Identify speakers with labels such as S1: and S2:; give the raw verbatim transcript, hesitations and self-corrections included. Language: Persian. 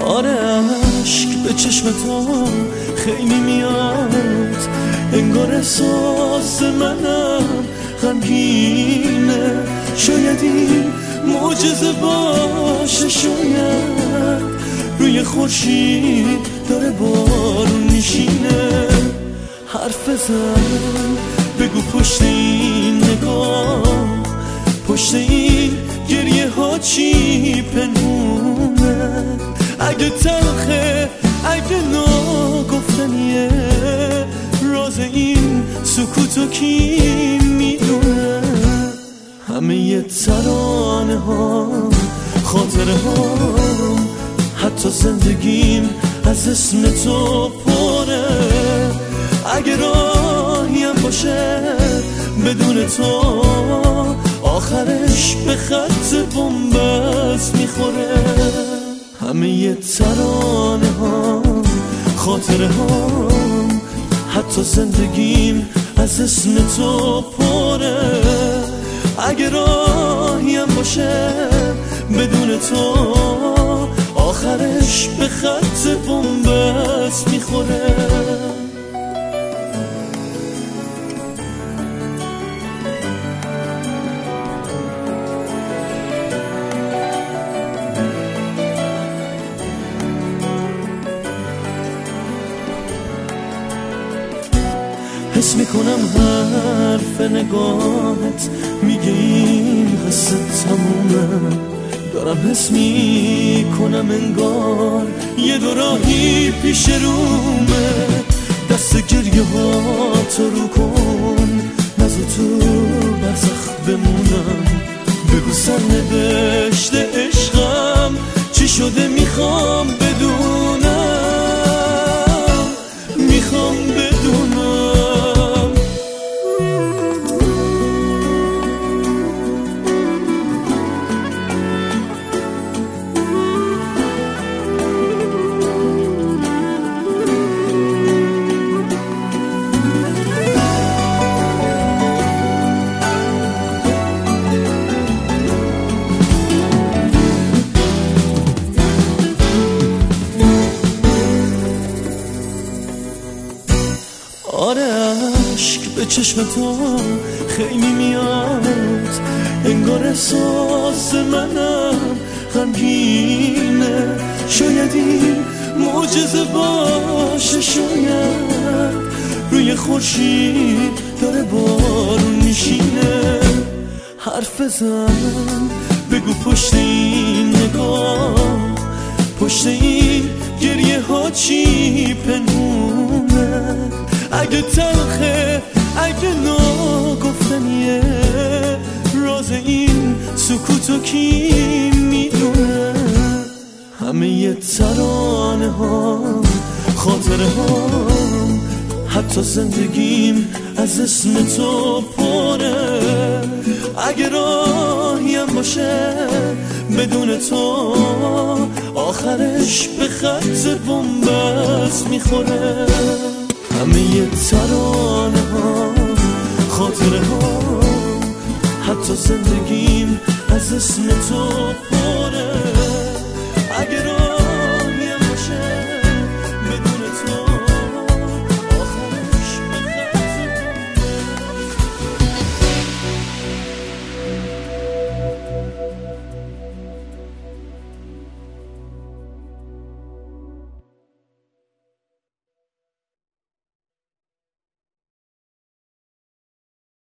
S1: آره عشق به چشم تو خیلی میاد، انگار احساس منم غمگینه. شاید این معجزه باشه، شاید روی خورشید داره بارون میشینه. حرف بزن بگو پشت این نگاه، پشت این گریه ها چی پنهونه؟ اگه تلخه اگه ناگفتنیه، راز این سکوتو کی میدونه؟ همه ی ترانه ها خاطره ها، حتی زندگیم از اسم تو پره. اگه راهی هم باشه بدون تو، آخرش به خط بنبست میخوره. همه ی ترانه ها خاطره ها، حتی زندگیم از اسم تو پره. اگه راهی هم باشه بدون تو، آخرش به خط بنبست میخوره. حس میکنم حرف نگاهت میگه این قصه تمومه. دارم حس میکنم انگار یه دو راهی پیش رومه. دست گریه ها تو رو کن، نزو تو برزخ بمونم. بگو سرنوشت عشقم چی شده، میخوام بدونم، میخوام بدونم. آره عشق به چشم تو خیلی میاد، انگار احساس منم غمگینه. شاید این معجزه باشه، شاید روی خورشید داره بارون میشینه. حرف بزن بگو پشت این نگاه، پشت این گریه ها چی پنهونه؟ اگه تلخه اگه ناگفتنیه، راز این سکوتو کی میدونه؟ همه ی ترانه ها خاطره ها، حتی زندگیم از اسم تو پره. اگه راهی هم باشه بدون تو، آخرش به خط بنبست میخوره. همه ی ترانه ها خاطره ها، حتی زندگیم از اسم تو پره.